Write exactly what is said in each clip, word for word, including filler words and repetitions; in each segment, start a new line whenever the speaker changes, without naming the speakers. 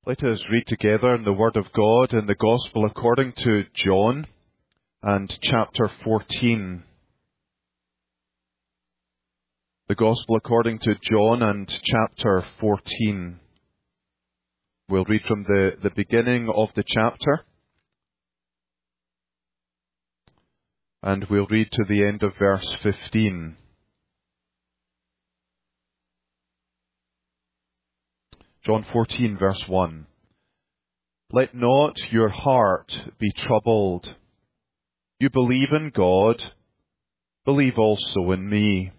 Let us read together in the Word of God in the Gospel according to John and chapter fourteen. The Gospel according to John and chapter fourteen. We'll read from the, the beginning of the chapter, and we'll read to the end of verse fifteen. John fourteen, verse one. Let not your heart be troubled. You believe in God, believe also in me.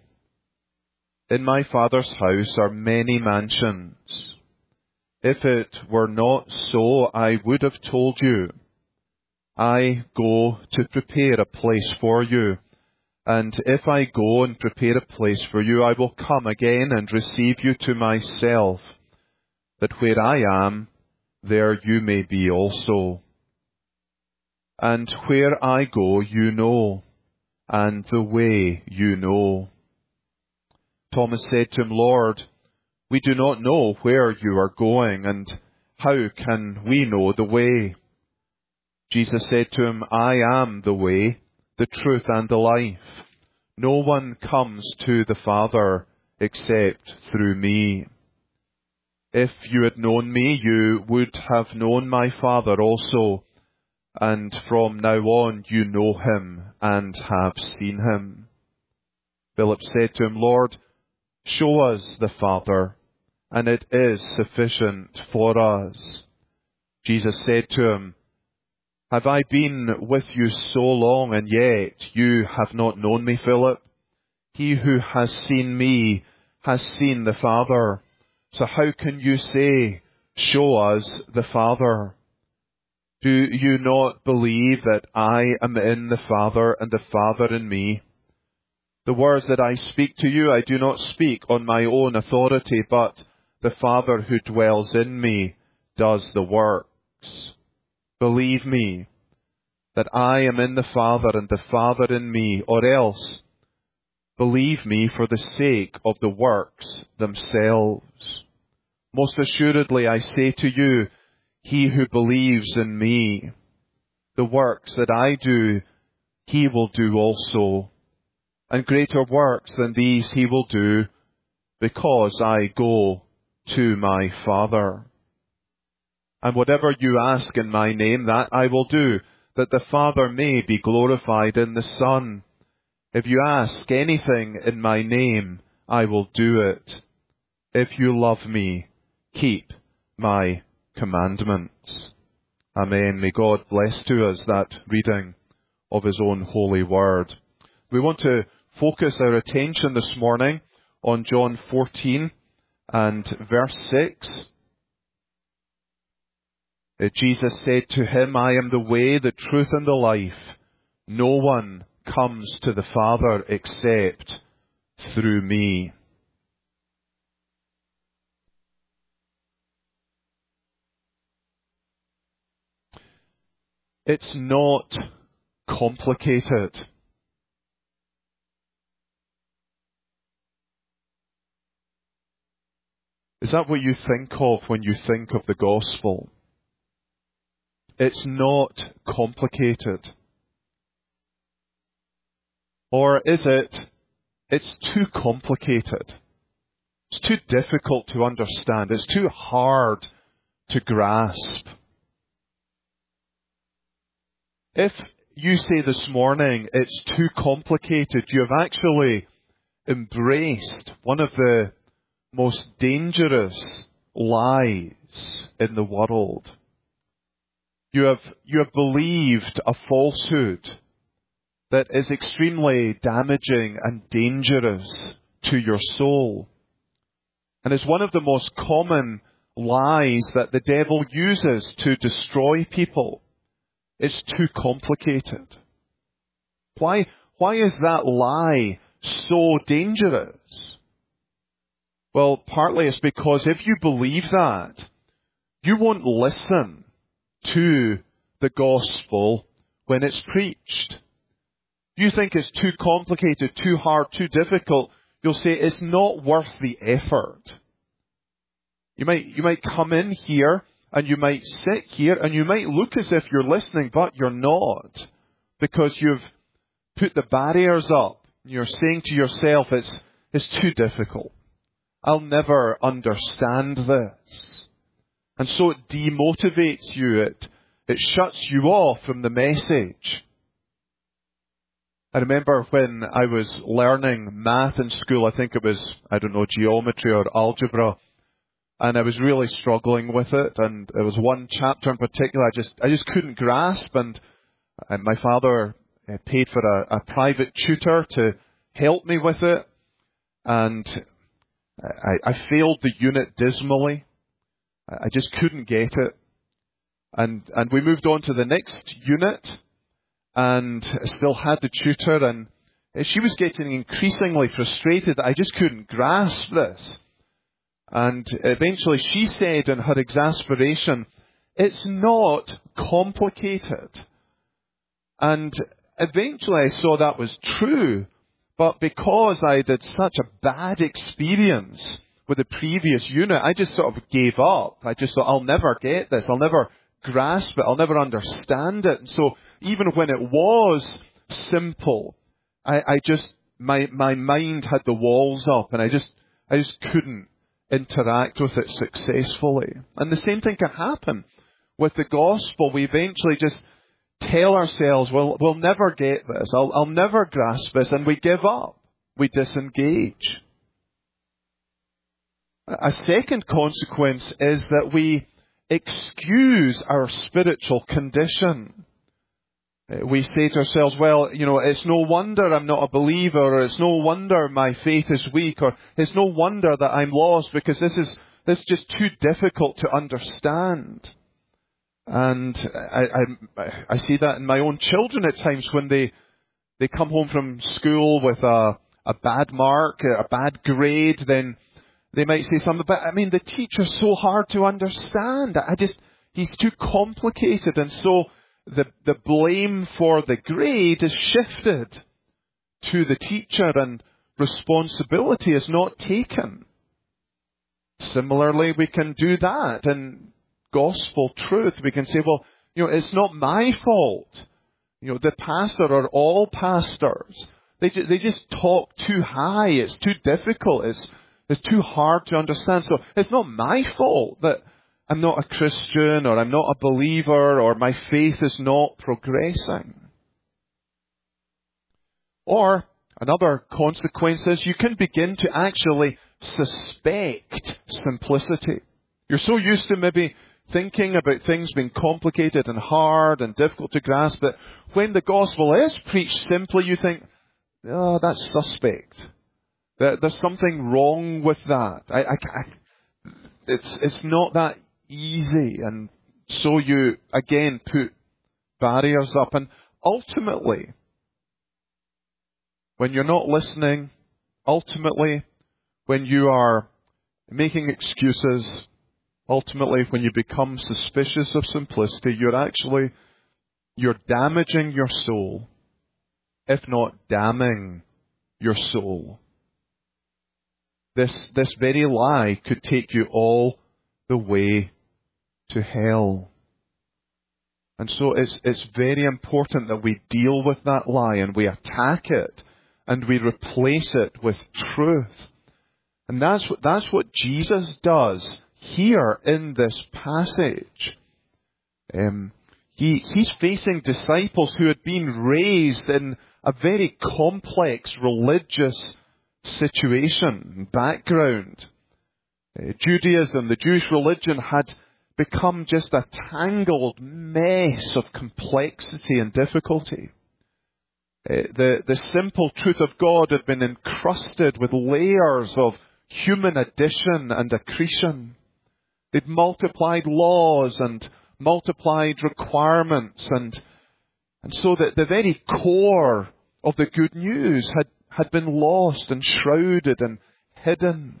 In my Father's house are many mansions. If it were not so, I would have told you. I go to prepare a place for you. And if I go and prepare a place for you, I will come again and receive you to myself, that where I am, there you may be also. And where I go, you know, and the way you know. Thomas said to him, Lord, we do not know where you are going, and how can we know the way? Jesus said to him, I am the way, the truth, and the life. No one comes to the Father except through me. If you had known me, you would have known my Father also, and from now on you know him and have seen him. Philip said to him, Lord, show us the Father, and it is sufficient for us. Jesus said to him, Have I been with you so long, and yet you have not known me, Philip? He who has seen me has seen the Father. So how can you say, show us the Father? Do you not believe that I am in the Father and the Father in me? The words that I speak to you, I do not speak on my own authority, but the Father who dwells in me does the works. Believe me that I am in the Father and the Father in me, or else believe me for the sake of the works themselves. Most assuredly, I say to you, he who believes in me, the works that I do, he will do also. And greater works than these he will do, because I go to my Father. And whatever you ask in my name, that I will do, that the Father may be glorified in the Son. If you ask anything in my name, I will do it. If you love me, keep my commandments. Amen. May God bless to us that reading of his own holy word. We want to focus our attention this morning on John fourteen and verse six. Jesus said to him, I am the way, the truth, and the life. No one comes to the Father except through me. It's not complicated. Is that what you think of when you think of the gospel? It's not complicated. Or is it, it's too complicated? It's too difficult to understand. It's too hard to grasp. If you say this morning it's too complicated, you have actually embraced one of the most dangerous lies in the world. You have, you have believed a falsehood that is extremely damaging and dangerous to your soul. And it's one of the most common lies that the devil uses to destroy people. It's too complicated. Why, why is that lie so dangerous? Well, partly it's because if you believe that, you won't listen to the gospel when it's preached. You think it's too complicated, too hard, too difficult, you'll say it's not worth the effort. You might, you might come in here And you might sit here and you might look as if you're listening, but you're not. Because you've put the barriers up. You're saying to yourself, it's, it's too difficult. I'll never understand this. And so it demotivates you. It, it shuts you off from the message. I remember when I was learning math in school, I think it was, I don't know, geometry or algebra, and I was really struggling with it, and there was one chapter in particular I just, I just couldn't grasp, and, and my father paid for a, a private tutor to help me with it, and I, I failed the unit dismally. I just couldn't get it. And, and we moved on to the next unit, and I still had the tutor, and she was getting increasingly frustrated that I just couldn't grasp this. And eventually she said in her exasperation, "It's not complicated." And eventually I saw that was true, but because I had such a bad experience with the previous unit, I just sort of gave up. I just thought, I'll never get this, I'll never grasp it, I'll never understand it. And so even when it was simple, I, I just, my, my mind had the walls up, and I just, I just couldn't interact with it successfully. And the same thing can happen with the gospel. We eventually just tell ourselves, well, we'll never get this, I'll, I'll never grasp this, and we give up. We disengage. A second consequence is that we excuse our spiritual condition. We say to ourselves, well, you know, it's no wonder I'm not a believer, or it's no wonder my faith is weak, or it's no wonder that I'm lost because this is, this is just too difficult to understand. And I, I, I see that in my own children at times when they, they come home from school with a, a bad mark, a bad grade, then they might say something, but I mean, the teacher's so hard to understand. I just, he's too complicated. And so the, the blame for the grade is shifted to the teacher, and responsibility is not taken. Similarly, we can do that in gospel truth. We can say, well, you know, it's not my fault. You know, the pastor or all pastors, they, they just talk too high. It's too difficult. It's, it's too hard to understand. So it's not my fault that I'm not a Christian, or I'm not a believer, or my faith is not progressing. Or another consequence is you can begin to actually suspect simplicity. You're so used to maybe thinking about things being complicated and hard and difficult to grasp that when the gospel is preached simply, you think, oh, that's suspect. There's something wrong with that. I, I, I, it's, it's not that easy. And so you, again, put barriers up. And ultimately, when you're not listening, ultimately, when you are making excuses, ultimately, when you become suspicious of simplicity, you're actually, you're damaging your soul, if not damning your soul. This, this very lie could take you all the way to hell. And so it's, it's very important that we deal with that lie and we attack it and we replace it with truth. And that's what, that's what Jesus does here in this passage. Um, he, he's facing disciples who had been raised in a very complex religious situation, background. Uh, Judaism, the Jewish religion, had become just a tangled mess of complexity and difficulty. Uh, the, the simple truth of God had been encrusted with layers of human addition and accretion. They'd multiplied laws and multiplied requirements, and and so that the very core of the good news had, had been lost and shrouded and hidden.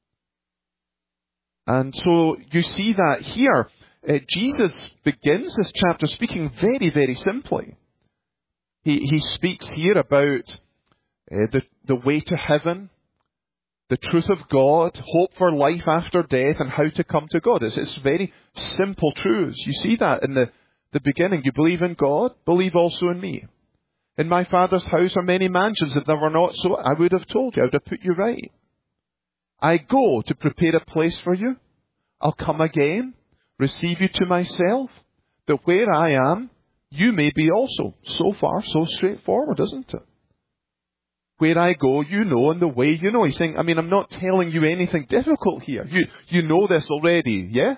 And so you see that here. Uh, Jesus begins this chapter speaking very, very simply. He, he speaks here about uh, the, the way to heaven, the truth of God, hope for life after death, and how to come to God. It's, it's very simple truths. You see that in the, the beginning. You believe in God, believe also in me. In my Father's house are many mansions. If there were not so, I would have told you. I would have put you right. I go to prepare a place for you. I'll come again, receive you to myself, that where I am, you may be also. So far, so straightforward, isn't it? Where I go, you know, and the way you know. He's saying, I mean, I'm not telling you anything difficult here. You, you know this already, yeah?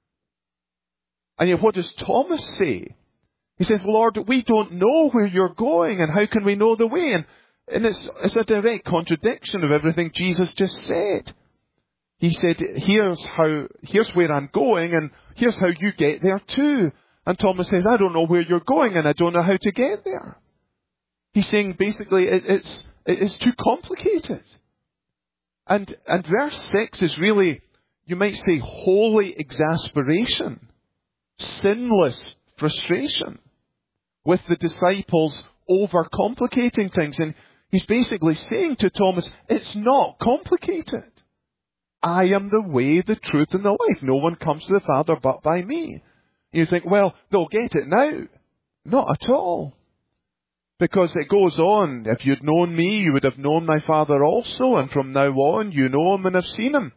And yet what does Thomas say? He says, Lord, we don't know where you're going, and how can we know the way? And, and it's, it's a direct contradiction of everything Jesus just said. He said, here's how, here's where I'm going, and here's how you get there too. And Thomas says, I don't know where you're going, and I don't know how to get there. He's saying basically it, it's, it's too complicated. And, and verse six is really, you might say, holy exasperation, sinless frustration with the disciples overcomplicating things. And he's basically saying to Thomas, it's not complicated. I am the way, the truth, and the life. No one comes to the Father but by me. You think, well, they'll get it now. Not at all. Because it goes on, if you'd known me, you would have known my Father also, and from now on, you know him and have seen him.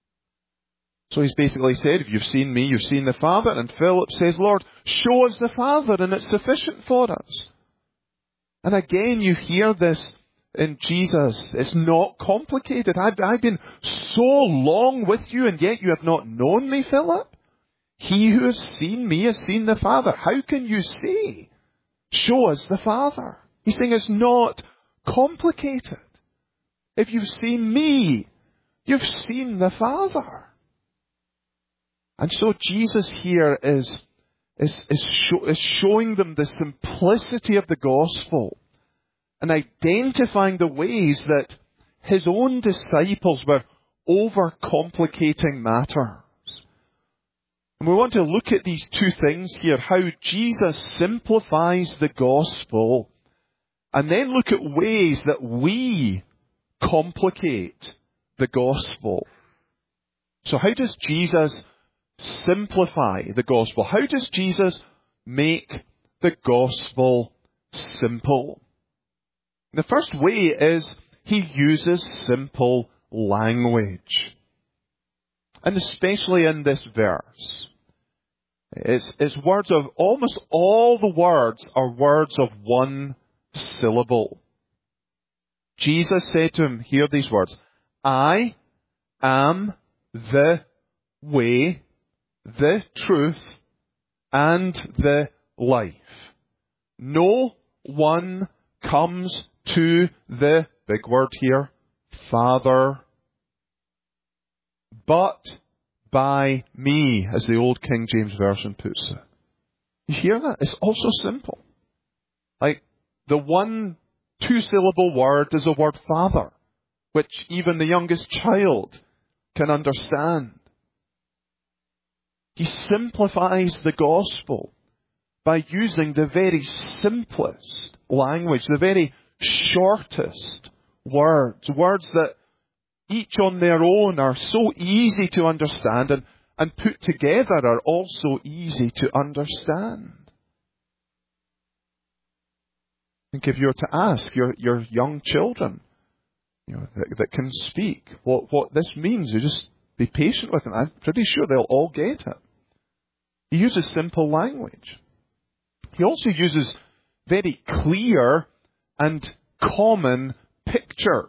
So he's basically said, if you've seen me, you've seen the Father. And Philip says, Lord, show us the Father, and it's sufficient for us. And again, you hear this in Jesus. It's not complicated. I've, I've been so long with you, and yet you have not known me, Philip. He who has seen me has seen the Father. How can you say, show us the Father? He's saying it's not complicated. If you've seen me, you've seen the Father. And so Jesus here is, is, is, show, is showing them the simplicity of the gospel and identifying the ways that his own disciples were overcomplicating matters. And we want to look at these two things here, how Jesus simplifies the gospel, and then look at ways that we complicate the gospel. So how does Jesus simplify the gospel? How does Jesus make the gospel simple? The first way is he uses simple language. And especially in this verse. It's, it's words of, almost all the words are words of one syllable. Jesus said to him, hear these words, I am the way, the truth, and the life. No one comes to the, big word here, Father, but by me, as the old King James Version puts it. You hear that? It's also simple. Like, the one two-syllable word is the word Father, which even the youngest child can understand. He simplifies the gospel by using the very simplest language, the very shortest words, words that each on their own are so easy to understand, and, and put together are also easy to understand. I think if you were to ask your, your young children, you know, that, that can speak, what, what this means, you just be patient with them. I'm pretty sure they'll all get it. He uses simple language. He also uses very clear and common pictures.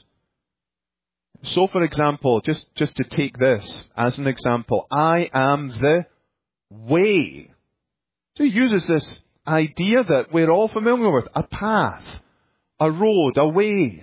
So, for example, just, just to take this as an example, I am the way. So he uses this idea that we're all familiar with, a path, a road, a way.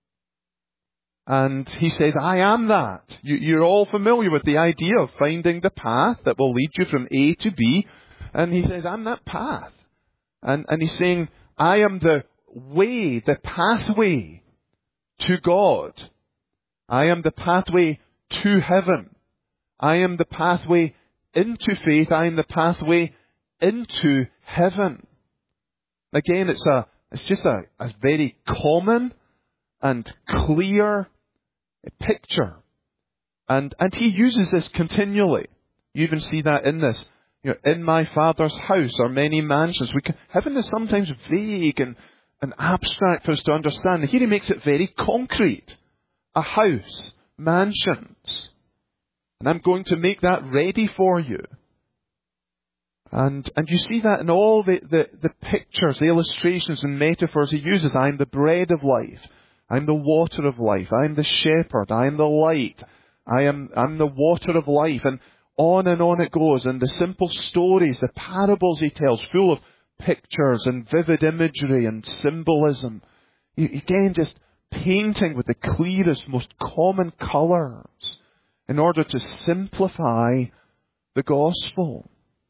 And he says, I am that. You, you're all familiar with the idea of finding the path that will lead you from A to B. And he says, I'm that path. And, and he's saying, I am the way, the pathway to God. I am the pathway to heaven. I am the pathway into faith. I am the pathway into heaven. Again, it's a, it's just a, a very common and clear picture. And, and he uses this continually. You even see that in this. You know, in my Father's house are many mansions. We can, heaven is sometimes vague and, and abstract for us to understand. Here he makes it very concrete. A house, mansions. And I'm going to make that ready for you. And, and you see that in all the, the, the pictures, the illustrations and metaphors he uses. I'm the bread of life. I'm the water of life. I'm the shepherd. I'm the light. I am, I'm the water of life. And on and on it goes. And the simple stories, the parables he tells, full of pictures and vivid imagery and symbolism. Again, just painting with the clearest, most common colours in order to simplify the gospel.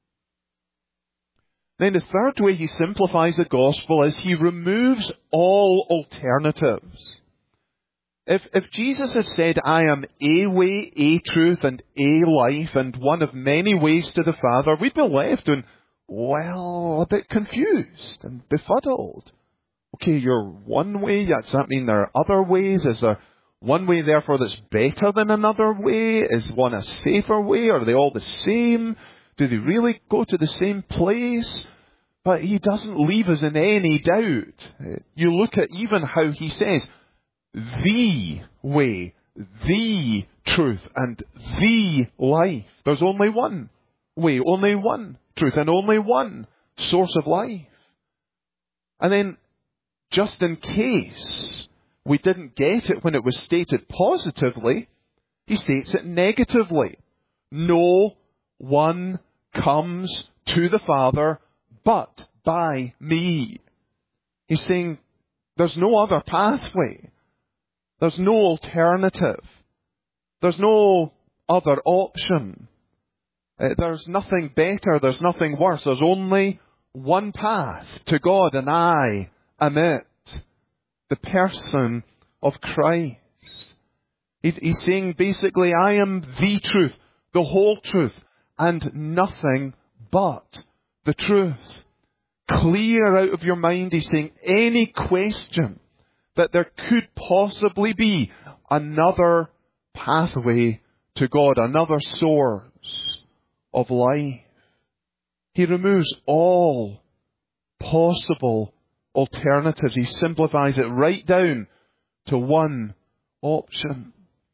Then the third way he simplifies the gospel is he removes all alternatives. If, if Jesus had said, I am a way, a truth, and a life, and one of many ways to the Father, we'd be left and, well, a bit confused and befuddled. Okay, you're one way, does that mean there are other ways? Is there one way, therefore, that's better than another way? Is one a safer way? Are they all the same? Do they really go to the same place? But he doesn't leave us in any doubt. You look at even how he says, the way, the truth, and the life. There's only one way, only one truth, and only one source of life. And then, just in case we didn't get it when it was stated positively, he states it negatively. No one comes to the Father but by me. He's saying there's no other pathway. There's no alternative. There's no other option. Uh, there's nothing better. There's nothing worse. There's only one path to God, and I am it. The person of Christ. He, he's saying basically, I am the truth, the whole truth, and nothing but the truth. Clear out of your mind, he's saying, any question that there could possibly be another pathway to God, another source of life. He removes all possible alternatives. He simplifies it right down to one option.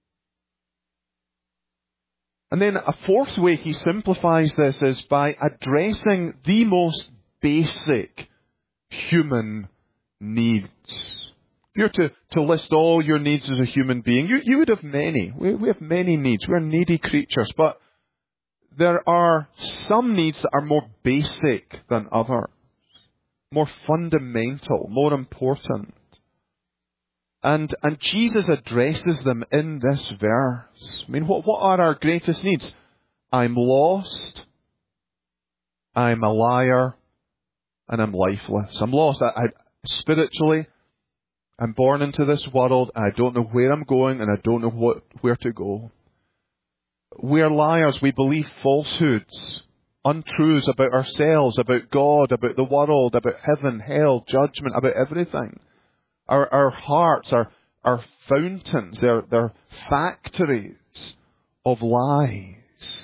And then a fourth way he simplifies this is by addressing the most basic human needs. If you're to, to list all your needs as a human being, you, you would have many. We, we have many needs. We're needy creatures. But there are some needs that are more basic than others. More fundamental, more important. And, and Jesus addresses them in this verse. I mean, what, what are our greatest needs? I'm lost. I'm a liar. And I'm lifeless. I'm lost. I, I, spiritually, I'm born into this world. And I don't know where I'm going. And I don't know what, where to go. We're liars. We believe falsehoods. Untruths about ourselves, about God, about the world, about heaven, hell, judgment, about everything. Our, our hearts are, are fountains. They're, they're factories of lies.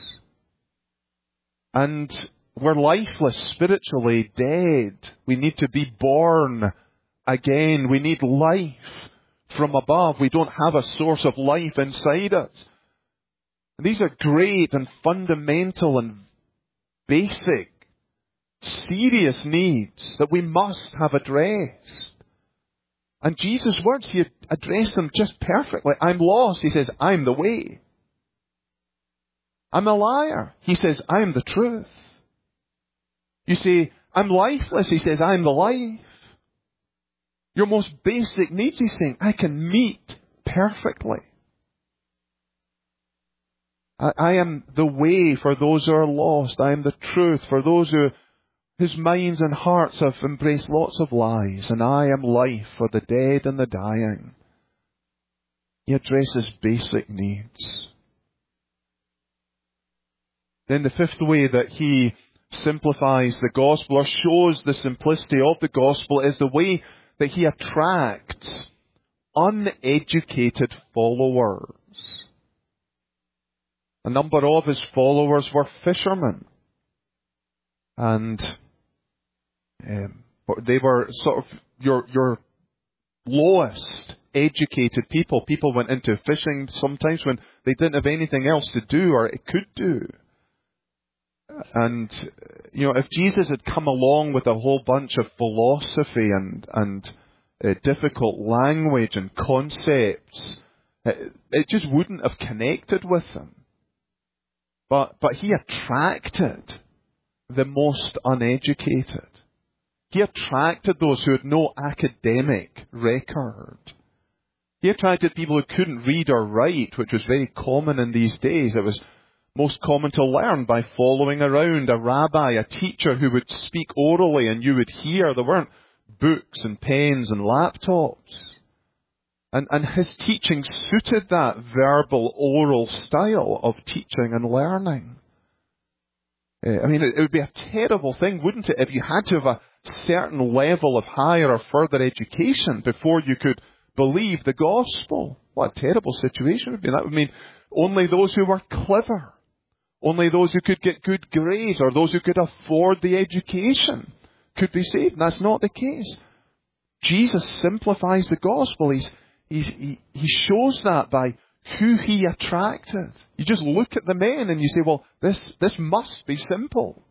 And we're lifeless, spiritually dead. We need to be born again. We need life from above. We don't have a source of life inside us. And these are great and fundamental and basic, serious needs that we must have addressed. And Jesus' words, he addressed them just perfectly. I'm lost. He says, I'm the way. I'm a liar. He says, I'm the truth. You say, I'm lifeless. He says, I'm the life. Your most basic needs, he's saying, I can meet perfectly. I, I am the way for those who are lost. I am the truth for those who whose minds and hearts have embraced lots of lies, and I am life for the dead and the dying. He addresses basic needs. Then the fifth way that he simplifies the gospel, or shows the simplicity of the gospel, is the way that he attracts uneducated followers. A number of his followers were fishermen. And um, they were sort of your, your lowest educated people. People went into fishing sometimes when they didn't have anything else to do or it could do. And, you know, if Jesus had come along with a whole bunch of philosophy and, and uh, difficult language and concepts, it, it just wouldn't have connected with them. But, but he attracted the most uneducated. He attracted those who had no academic record. He attracted people who couldn't read or write, which was very common in these days. It was most common to learn by following around a rabbi, a teacher who would speak orally and you would hear. There weren't books and pens and laptops. And, and his teaching suited that verbal, oral style of teaching and learning. I mean, it, it would be a terrible thing, wouldn't it, if you had to have a certain level of higher or further education before you could believe the gospel. What a terrible situation it would be. That would mean only those who were clever, only those who could get good grades, or those who could afford the education could be saved. And that's not the case. Jesus simplifies the gospel. He's, he's, he, he shows that by who he attracted. You just look at the men and you say, well, this, this must be simple.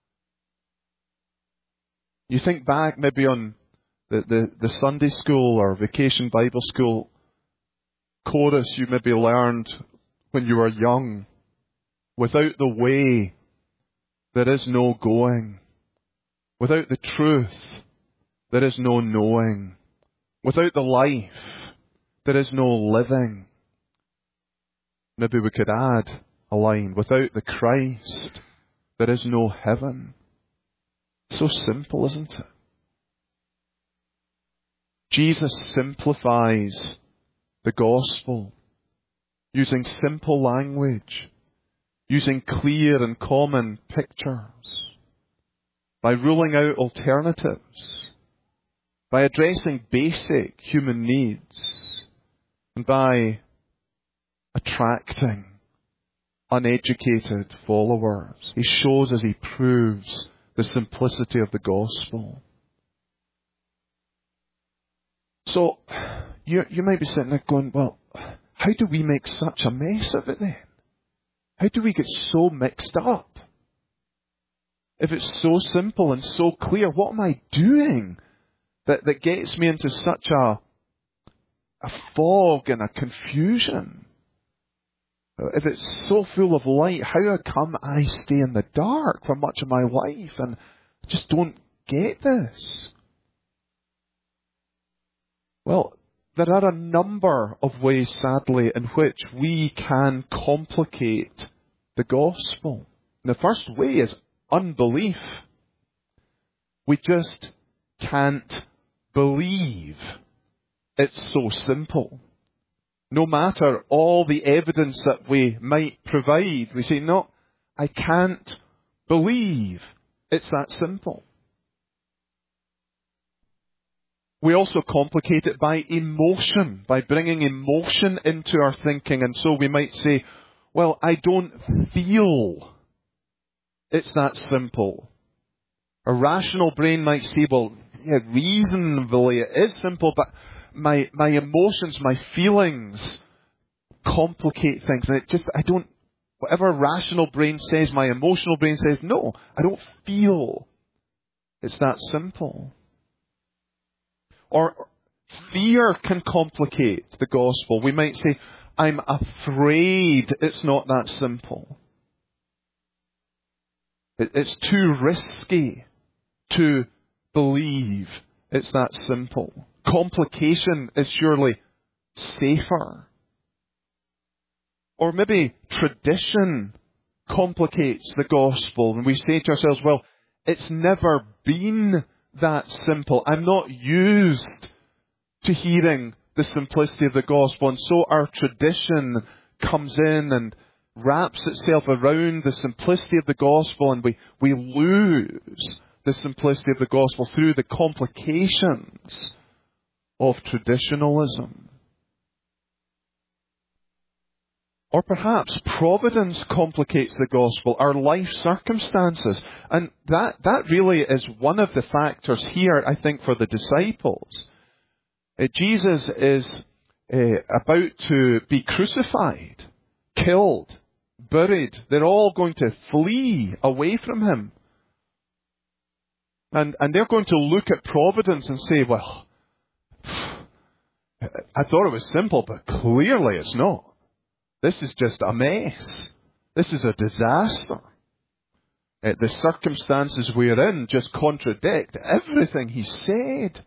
You think back maybe on the, the, the Sunday school or vacation Bible school chorus you maybe learned when you were young. Without the way, there is no going. Without the truth, there is no knowing. Without the life, there is no living. Maybe we could add a line. Without the Christ, there is no heaven. So simple, isn't it? Jesus simplifies the gospel using simple language, using clear and common pictures, by ruling out alternatives, by addressing basic human needs, and by attracting uneducated followers. He shows as he proves the simplicity of the gospel. So, you, you might be sitting there going, well, how do we make such a mess of it then? How do we get so mixed up? If it's so simple and so clear, what am I doing that, that gets me into such a, a fog and a confusion? If it's so full of light, how come I stay in the dark for much of my life and just don't get this? Well, there are a number of ways, sadly, in which we can complicate the gospel. And the first way is unbelief. We just can't believe it's so simple. No matter all the evidence that we might provide, we say, no, I can't believe it's that simple. We also complicate it by emotion, by bringing emotion into our thinking. And so we might say, well, I don't feel it's that simple. A rational brain might say, well, yeah, reasonably it is simple, but my my emotions, my feelings complicate things. And it just, I don't, whatever rational brain says, my emotional brain says, no, I don't feel it's that simple. Or fear can complicate the gospel. We might say, I'm afraid it's not that simple. It's too risky to believe it's that simple. Complication is surely safer. Or maybe tradition complicates the gospel, and we say to ourselves, well, it's never been that simple. I'm not used to hearing the simplicity of the gospel, and so our tradition comes in and wraps itself around the simplicity of the gospel, and we, we lose the simplicity of the gospel through the complications of traditionalism. Or perhaps providence complicates the gospel, our life circumstances. And that, that really is one of the factors here, I think, for the disciples. Uh, Jesus is uh, about to be crucified, killed, buried. They're all going to flee away from him. And, and they're going to look at providence and say, well, I thought it was simple, but clearly it's not. This is just a mess. This is a disaster. Uh, the circumstances we're in just contradict everything he said.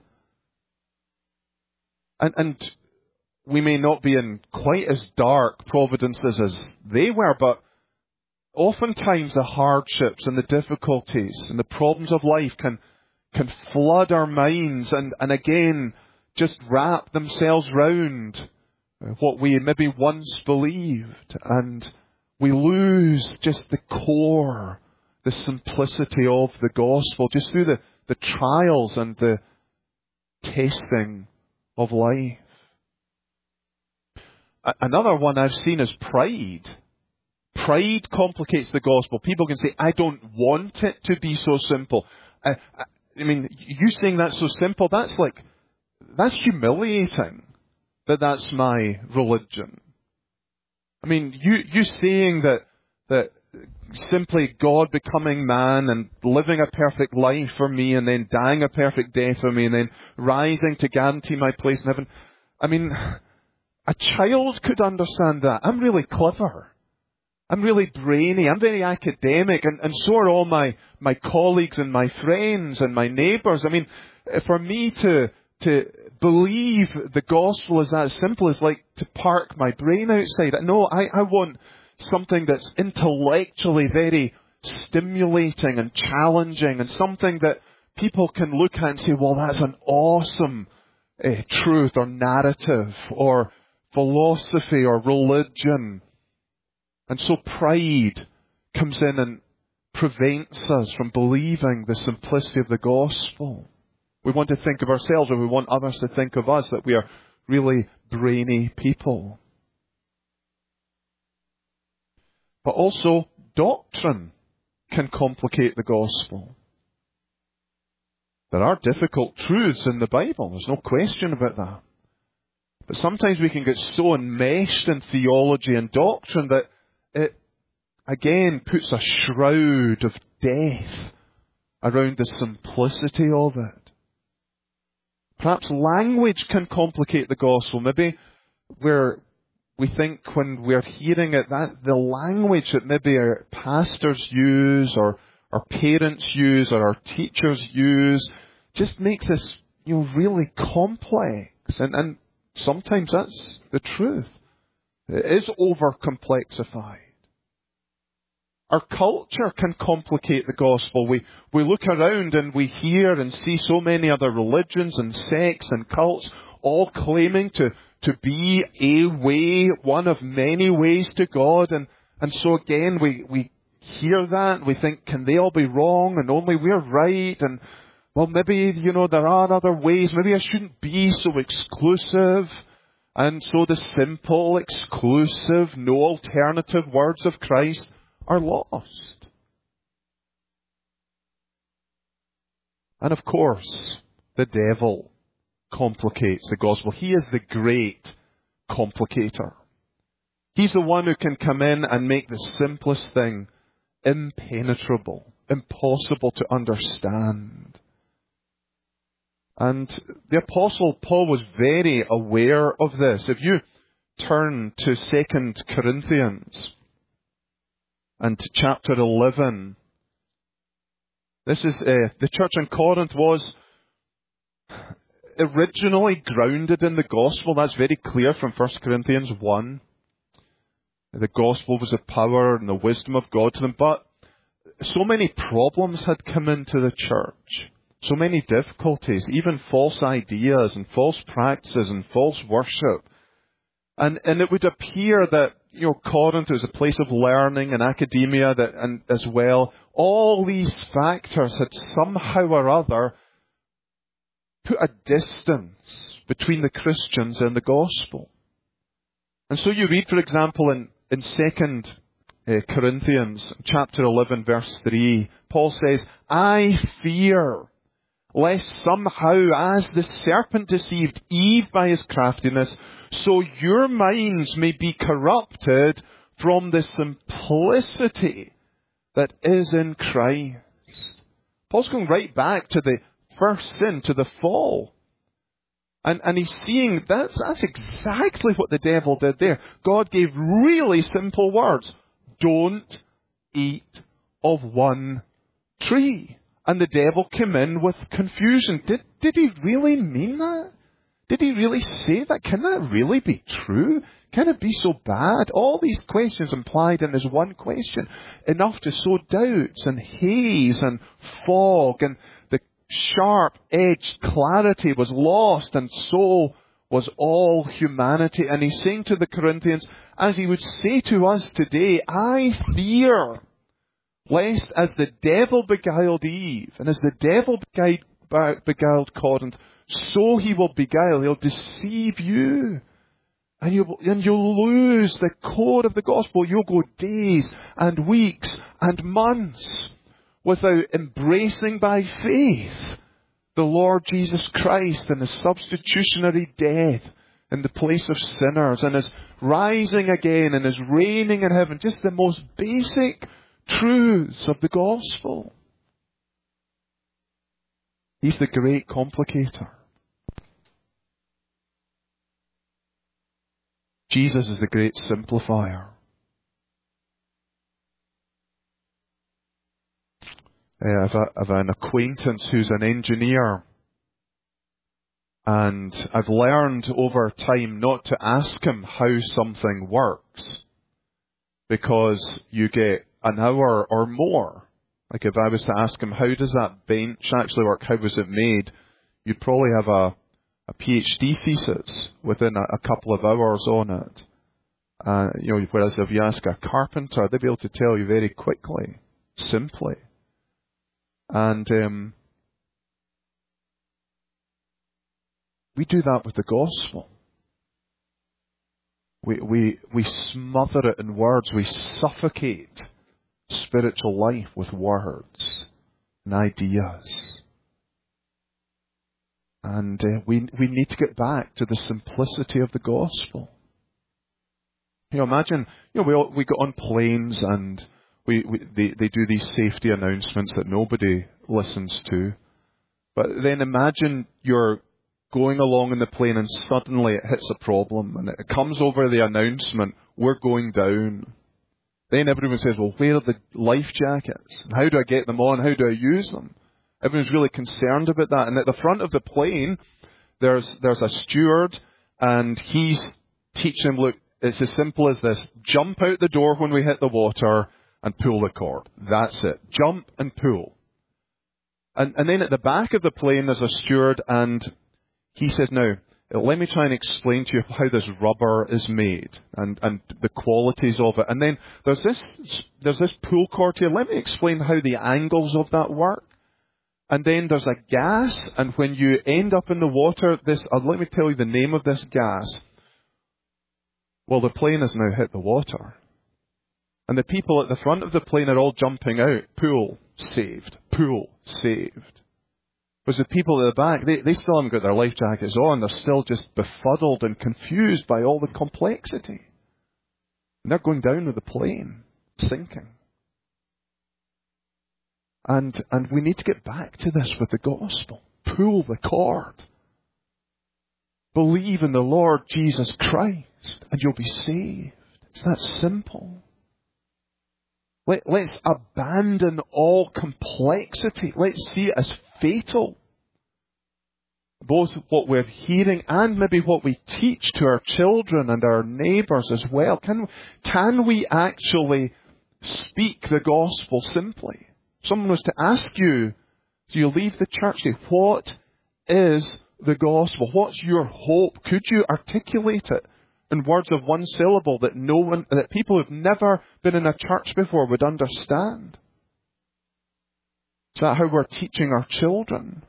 And, and we may not be in quite as dark providences as they were, but oftentimes the hardships and the difficulties and the problems of life can can flood our minds and, and again just wrap themselves round what we maybe once believed, and we lose just the core, the simplicity of the gospel, just through the, the trials and the tasting of life. A- another one I've seen is pride. Pride complicates the gospel. People can say, I don't want it to be so simple. I, I, I mean, you saying that's so simple, that's like, that's humiliating. That that's my religion. I mean, you, you saying that, that simply God becoming man and living a perfect life for me and then dying a perfect death for me and then rising to guarantee my place in heaven. I mean, a child could understand that. I'm really clever. I'm really brainy. I'm very academic. And, and so are all my, my colleagues and my friends and my neighbours. I mean, for me to, to, believe the gospel is that simple as like to park my brain outside. No, I, I want something that's intellectually very stimulating and challenging and something that people can look at and say, well, that's an awesome uh, truth or narrative or philosophy or religion. And so pride comes in and prevents us from believing the simplicity of the gospel. We want to think of ourselves, or we want others to think of us, that we are really brainy people. But also, doctrine can complicate the gospel. There are difficult truths in the Bible. There's no question about that. But sometimes we can get so enmeshed in theology and doctrine that it, again, puts a shroud of death around the simplicity of it. Perhaps language can complicate the gospel. Maybe where we think when we're hearing it, that the language that maybe our pastors use or our parents use or our teachers use just makes us, you know, really complex. And, and sometimes that's the truth. It is over-complexified. Our culture can complicate the gospel. We, we look around and we hear and see so many other religions and sects and cults all claiming to, to be a way, one of many ways to God. And, and so again, we, we hear that and we think, can they all be wrong and only we're right? And well, maybe, you know, there are other ways. Maybe I shouldn't be so exclusive. And so the simple, exclusive, no alternative words of Christ are lost. And of course, the devil complicates the gospel. He is the great complicator. He's the one who can come in and make the simplest thing impenetrable, impossible to understand. And the Apostle Paul was very aware of this. If you turn to Second Corinthians, and chapter eleven. This is, uh, the church in Corinth was originally grounded in the gospel. That's very clear from First Corinthians one. The gospel was the power and the wisdom of God to them. But so many problems had come into the church. So many difficulties, even false ideas and false practices and false worship. And, and it would appear that, you know, Corinth was a place of learning and academia that, and as well. All these factors had somehow or other put a distance between the Christians and the gospel. And so you read, for example, in, In Second uh, Corinthians chapter eleven verse three, Paul says, I fear lest somehow as the serpent deceived Eve by his craftiness, so your minds may be corrupted from the simplicity that is in Christ. Paul's going right back to the first sin, to the fall. And, and he's seeing that's, that's exactly what the devil did there. God gave really simple words. Don't eat of one tree. And the devil came in with confusion. Did, did he really mean that? Did he really say that? Can that really be true? Can it be so bad? All these questions implied in this one question. Enough to sow doubts and haze and fog, and the sharp-edged clarity was lost, and so was all humanity. And he's saying to the Corinthians, as he would say to us today, I fear lest as the devil beguiled Eve, and as the devil beguiled, beguiled Corinth, so he will beguile, he'll deceive you. And you'll, and you'll lose the core of the gospel. You'll go days and weeks and months without embracing by faith the Lord Jesus Christ and His substitutionary death in the place of sinners, and His rising again and His reigning in heaven. Just the most basic truths of the gospel. He's the great complicator. Jesus is the great simplifier. Uh, I've, a, I've an acquaintance who's an engineer, and I've learned over time not to ask him how something works, because you get an hour or more. Like if I was to ask him, how does that bench actually work? How was it made? You'd probably have a, a PhD thesis within a, a couple of hours on it. Uh, you know, whereas if you ask a carpenter, they'd be able to tell you very quickly, simply. And um, we do that with the gospel. We, we, we smother it in words. We suffocate spiritual life with words and ideas. And uh, we we need to get back to the simplicity of the gospel. You know, imagine, you know, we all, we go on planes and we, we they, they do these safety announcements that nobody listens to. But then imagine you're going along in the plane and suddenly it hits a problem and it comes over the announcement, we're going down. Then everyone says, well, where are the life jackets? How do I get them on? How do I use them? Everyone's really concerned about that. And at the front of the plane, there's there's a steward, and he's teaching them, look, it's as simple as this. Jump out the door when we hit the water and pull the cord. That's it. Jump and pull. And, and then at the back of the plane, there's a steward, and he says, now, let me try and explain to you how this rubber is made and, and the qualities of it. And then there's this there's this pull cord here. Let me explain how the angles of that work. And then there's a gas, and when you end up in the water, this uh, let me tell you the name of this gas. Well, the plane has now hit the water. And the people at the front of the plane are all jumping out. Pull, saved. Pull, saved. Because the people at the back, they, they still haven't got their life jackets on. They're still just befuddled and confused by all the complexity. And they're going down with the plane, sinking. And, and we need to get back to this with the gospel. Pull the cord. Believe in the Lord Jesus Christ and you'll be saved. It's that simple. Let, let's abandon all complexity. Let's see it as fatal. Both what we're hearing and maybe what we teach to our children and our neighbours as well. Can, can we actually speak the gospel simply? Someone was to ask you, do you leave the church today, what is the gospel? What's your hope? Could you articulate it in words of one syllable that no one, that people who've never been in a church before would understand? Is that how we're teaching our children?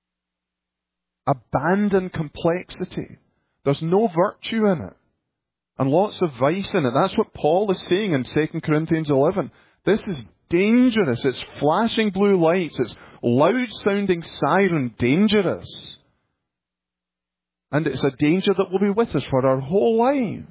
Abandon complexity. There's no virtue in it. and lots of vice in it. That's what Paul is saying in Second Corinthians eleven. This is dangerous. It's flashing blue lights. It's loud-sounding siren dangerous. And it's a danger that will be with us for our whole lives.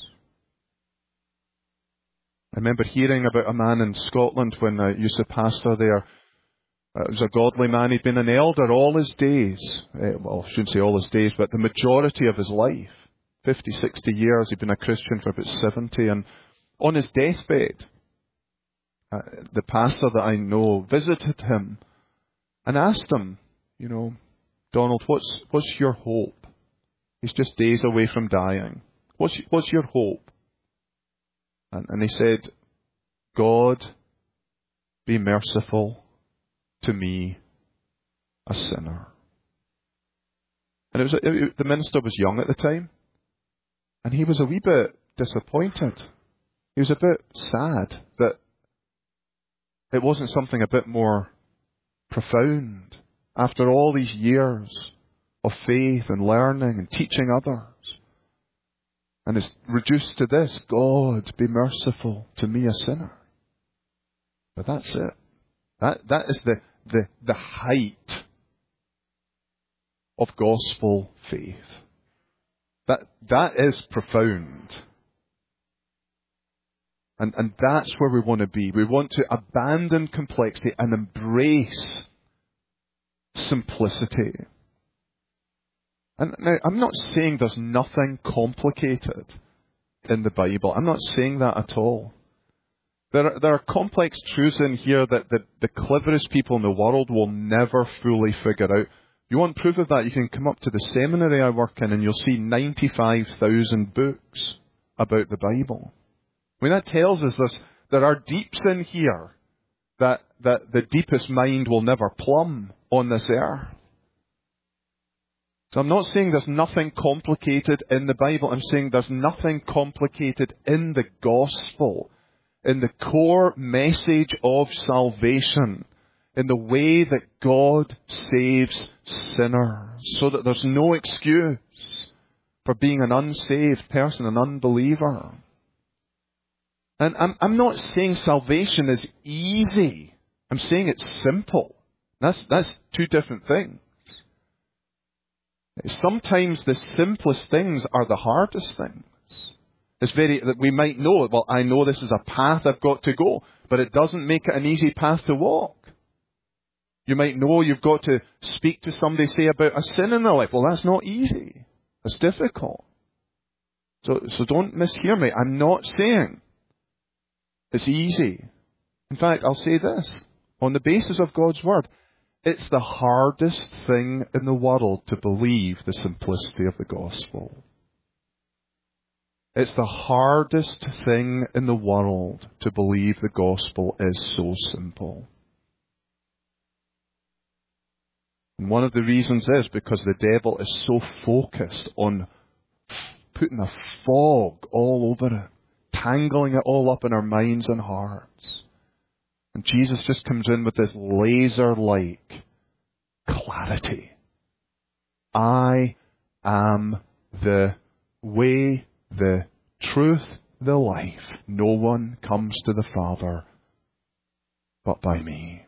I remember hearing about a man in Scotland when I used to pastor there. It was a godly man. He'd been an elder all his days. Well, I shouldn't say all his days, but the majority of his life. fifty, sixty years. He'd been a Christian for about seventy. And on his deathbed, uh, the pastor that I know visited him and asked him, you know, Donald, what's what's your hope? He's just days away from dying. What's what's your hope? And, and he said, God, be merciful to me, a sinner. And it was it, the minister was young at the time, and he was a wee bit disappointed. He was a bit sad that it wasn't something a bit more profound after all these years of faith and learning and teaching others. And it's reduced to this: God, be merciful to me, a sinner. But that's it. That that is the the, the height of gospel faith. That that is profound. And and that's where we want to be. We want to abandon complexity and embrace simplicity. And now, I'm not saying there's nothing complicated in the Bible. I'm not saying that at all. There are, there are complex truths in here that the, the cleverest people in the world will never fully figure out. You want proof of that, you can come up to the seminary I work in and you'll see ninety-five thousand books about the Bible. I mean, that tells us there's, there are deeps in here that, that the deepest mind will never plumb on this earth. So I'm not saying there's nothing complicated in the Bible. I'm saying there's nothing complicated in the gospel, in the core message of salvation, in the way that God saves sinners, so that there's no excuse for being an unsaved person, an unbeliever. And I'm, I'm not saying salvation is easy. I'm saying it's simple. That's, that's two different things. Sometimes the simplest things are the hardest things. It's very, that we might know, well, I know this is a path I've got to go, but it doesn't make it an easy path to walk. You might know you've got to speak to somebody, say, about a sin in their life. Well, that's not easy. It's difficult. So, so don't mishear me. I'm not saying it's easy. In fact, I'll say this. On the basis of God's Word, it's the hardest thing in the world to believe the simplicity of the gospel. It's the hardest thing in the world to believe the gospel is so simple. And one of the reasons is because the devil is so focused on putting a fog all over it, tangling it all up in our minds and hearts. And Jesus just comes in with this laser-like clarity. I am the way, the truth, the life. No one comes to the Father but by me.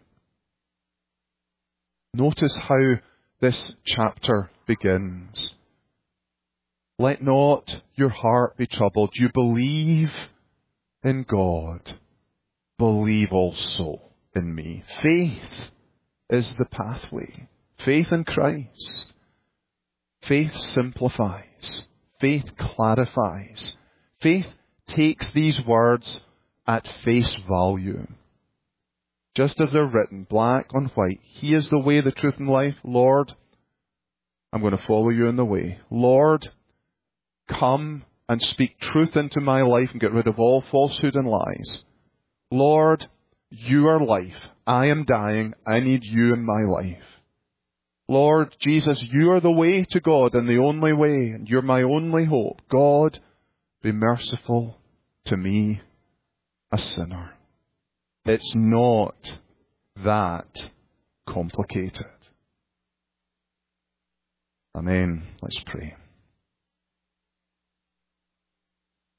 Notice how this chapter begins. Let not your heart be troubled. You believe in God. Believe also in me. Faith is the pathway. Faith in Christ. Faith simplifies. Faith clarifies. Faith takes these words at face value. Just as they're written, black on white. He is the way, the truth, and life. Lord, I'm going to follow you in the way. Lord, come and speak truth into my life and get rid of all falsehood and lies. Lord, you are life. I am dying. I need you in my life. Lord Jesus, you are the way to God and the only way, and you're my only hope. God, be merciful to me, a sinner. It's not that complicated. Amen. Let's pray.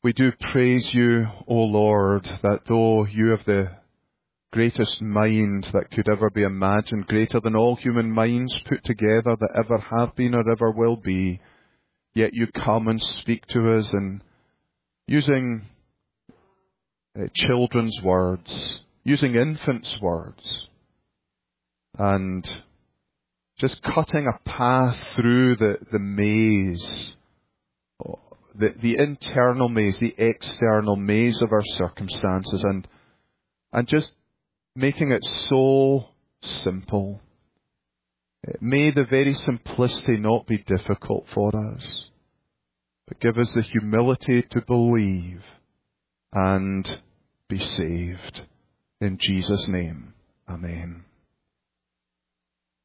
We do praise you, O Lord, that though you have the greatest mind that could ever be imagined, greater than all human minds put together that ever have been or ever will be, yet you come and speak to us, and using uh, children's words, using infants' words, and just cutting a path through the, the maze, the, the internal maze, the external maze of our circumstances, and and just making it so simple. May the very simplicity not be difficult for us, but give us the humility to believe and be saved. In Jesus' name, amen.